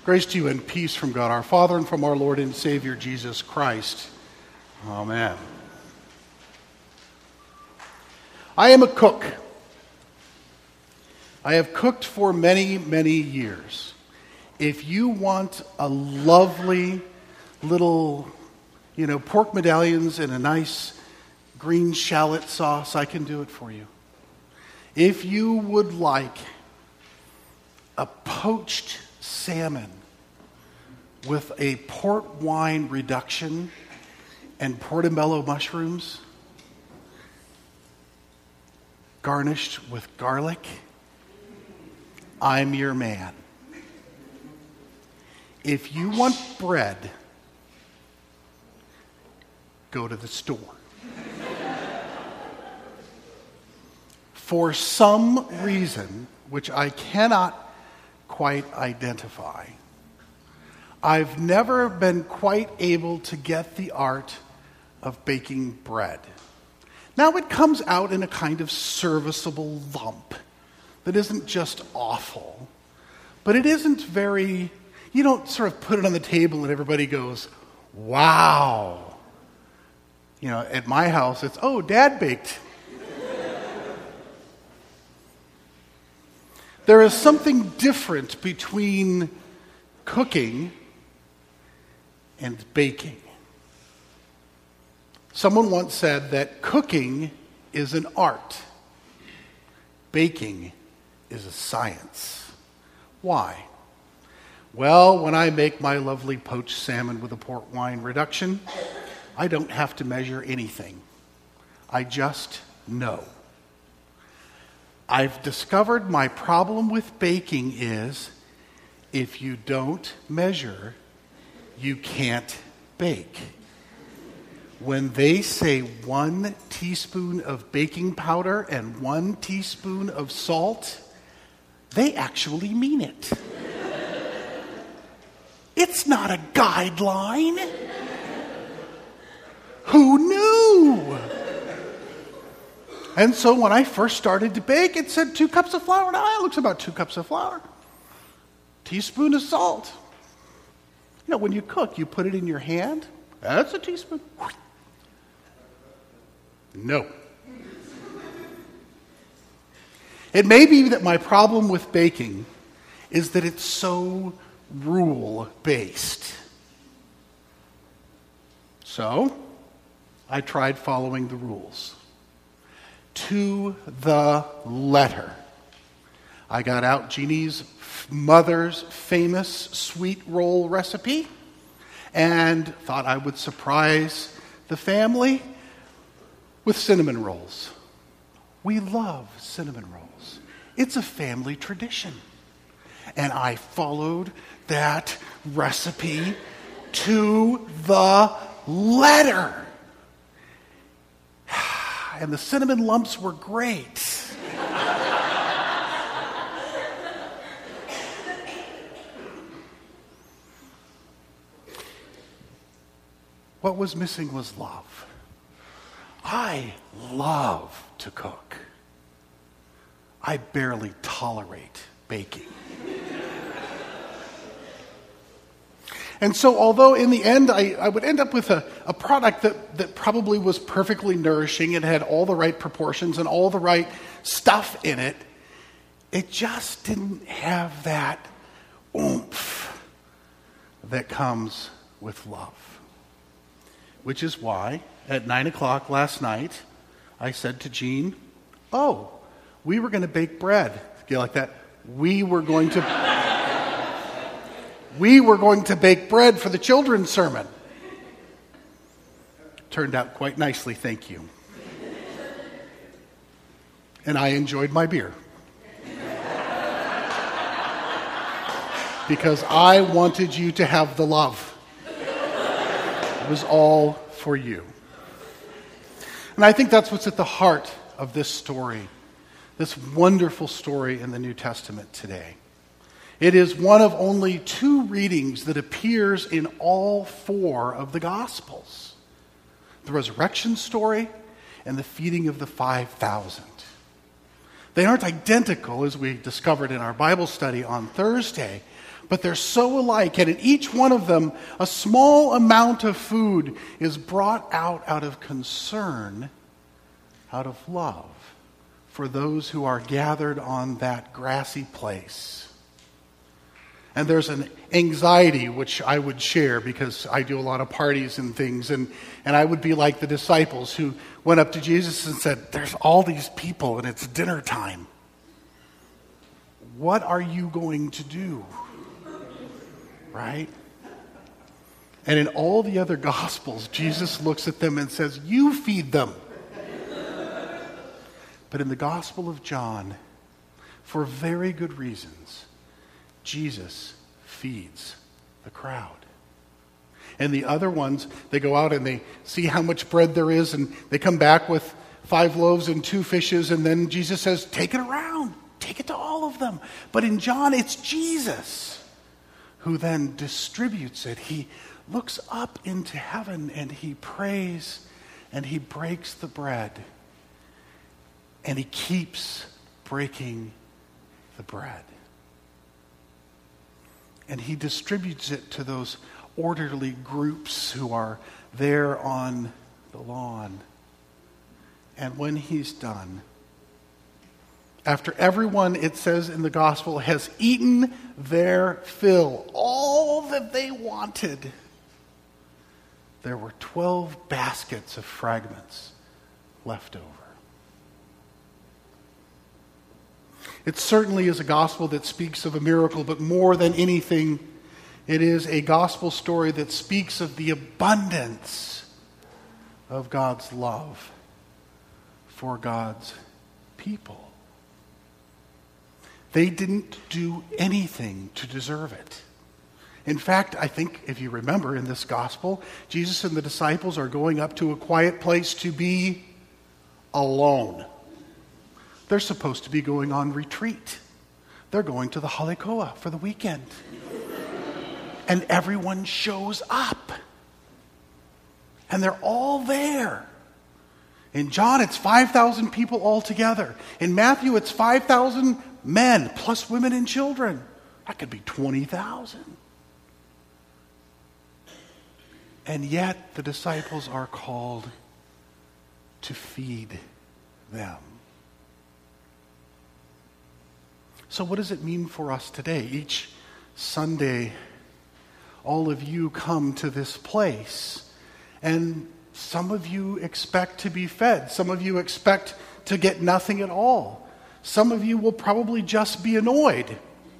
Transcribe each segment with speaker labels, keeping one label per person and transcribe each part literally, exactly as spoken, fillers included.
Speaker 1: Grace to you and peace from God our Father and from our Lord and Savior Jesus Christ. Amen. I am a cook. I have cooked for many, many years. If you want a lovely little, you know, pork medallions and a nice green shallot sauce, I can do it for you. If you would like a poached salmon with a port wine reduction and portobello mushrooms garnished with garlic, I'm your man. If you want bread, go to the store. For some reason, which I cannot quite identify, I've never been quite able to get the art of baking bread. Now it comes out in a kind of serviceable lump that isn't just awful, but it isn't very, you don't sort of put it on the table and everybody goes, wow. You know, at my house it's, oh, Dad baked. There is something different between cooking and baking. Someone once said that cooking is an art. Baking is a science. Why? Well, when I make my lovely poached salmon with a port wine reduction, I don't have to measure anything. I just know. I've discovered my problem with baking is if you don't measure, you can't bake. When they say one teaspoon of baking powder and one teaspoon of salt, they actually mean it. It's not a guideline. Who knew? And so when I first started to bake, it said two cups of flour. Now it looks about two cups of flour. Teaspoon of salt. You know, when you cook, you put it in your hand. That's a teaspoon. No. It may be that my problem with baking is that it's so rule-based. So, I tried following the rules. To the letter. I got out Jeannie's mother's famous sweet roll recipe and thought I would surprise the family with cinnamon rolls. We love cinnamon rolls. It's a family tradition. And I followed that recipe to the letter. And the cinnamon lumps were great. What was missing was love. I love to cook. I barely tolerate baking. And so although in the end I, I would end up with a, a product that, that probably was perfectly nourishing and had all the right proportions and all the right stuff in it, it just didn't have that oomph that comes with love. Which is why at nine o'clock last night I said to Jean, oh, we were going to bake bread. You like that? We were going to... We were going to bake bread for the children's sermon. Turned out quite nicely, thank you. And I enjoyed my beer. Because I wanted you to have the love. It was all for you. And I think that's what's at the heart of this story, this wonderful story in the New Testament today. It is one of only two readings that appears in all four of the Gospels. The resurrection story and the feeding of the five thousand. They aren't identical, as we discovered in our Bible study on Thursday, but they're so alike. And in each one of them, a small amount of food is brought out out of concern, out of love for those who are gathered on that grassy place. And there's an anxiety which I would share because I do a lot of parties and things. And, and I would be like the disciples who went up to Jesus and said, there's all these people and it's dinner time. What are you going to do? Right? And in all the other Gospels, Jesus looks at them and says, you feed them. But in the Gospel of John, for very good reasons, Jesus feeds the crowd. And the other ones, they go out and they see how much bread there is, and they come back with five loaves and two fishes, and then Jesus says, take it around. Take it to all of them. But in John, it's Jesus who then distributes it. He looks up into heaven and he prays and he breaks the bread. And he keeps breaking the bread. And he distributes it to those orderly groups who are there on the lawn. And when he's done, after everyone, it says in the gospel, has eaten their fill, all that they wanted, there were twelve baskets of fragments left over. It certainly is a gospel that speaks of a miracle, but more than anything, it is a gospel story that speaks of the abundance of God's love for God's people. They didn't do anything to deserve it. In fact, I think if you remember in this gospel, Jesus and the disciples are going up to a quiet place to be alone. They're supposed to be going on retreat. They're going to the Halikoa for the weekend. And everyone shows up. And they're all there. In John, it's five thousand people altogether. In Matthew, it's five thousand men, plus women and children. That could be twenty thousand. And yet, the disciples are called to feed them. So what does it mean for us today? Each Sunday, all of you come to this place, and some of you expect to be fed. Some of you expect to get nothing at all. Some of you will probably just be annoyed.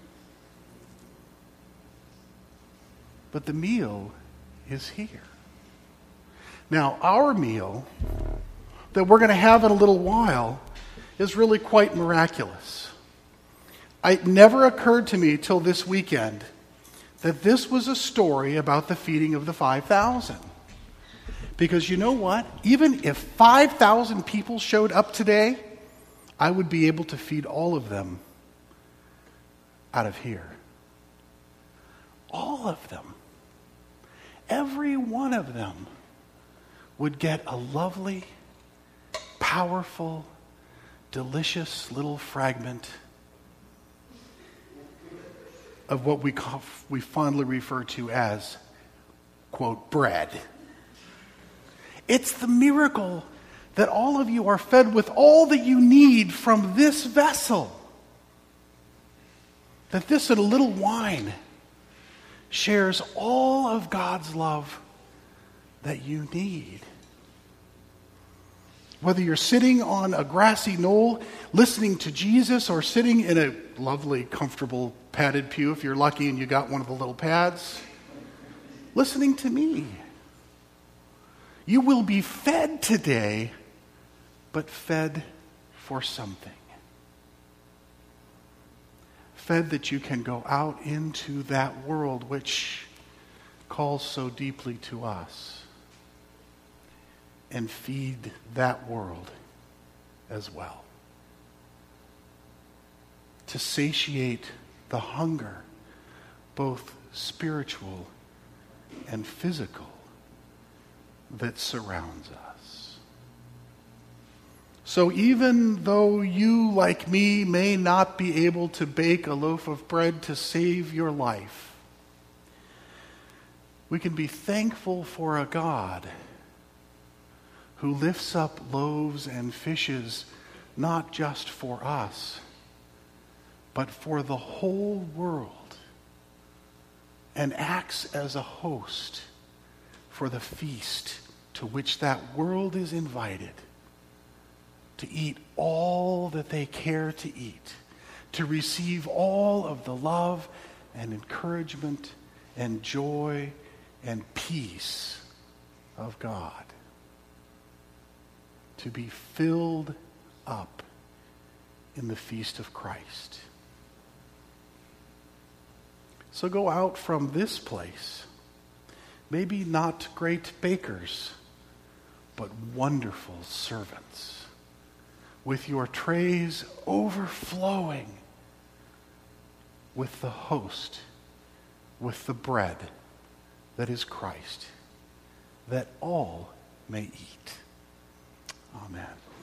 Speaker 1: But the meal is here. Now, our meal that we're going to have in a little while is really quite miraculous. It never occurred to me till this weekend that this was a story about the feeding of the five thousand. Because you know what? Even if five thousand people showed up today, I would be able to feed all of them out of here. All of them. Every one of them would get a lovely, powerful, delicious little fragment of what we call, we fondly refer to as, quote, bread. It's the miracle that all of you are fed with all that you need from this vessel. That this and a little wine shares all of God's love that you need. Whether you're sitting on a grassy knoll listening to Jesus or sitting in a lovely, comfortable, padded pew, if you're lucky and you got one of the little pads, listening to me. You will be fed today, but fed for something. Fed that you can go out into that world which calls so deeply to us and feed that world as well. To satiate the hunger, both spiritual and physical, that surrounds us. So even though you, like me, may not be able to bake a loaf of bread to save your life, we can be thankful for a God who lifts up loaves and fishes not just for us, but for the whole world, and acts as a host for the feast to which that world is invited, to eat all that they care to eat, to receive all of the love and encouragement and joy and peace of God, to be filled up in the feast of Christ. So go out from this place, maybe not great bakers, but wonderful servants, with your trays overflowing with the host, with the bread that is Christ, that all may eat. Amen.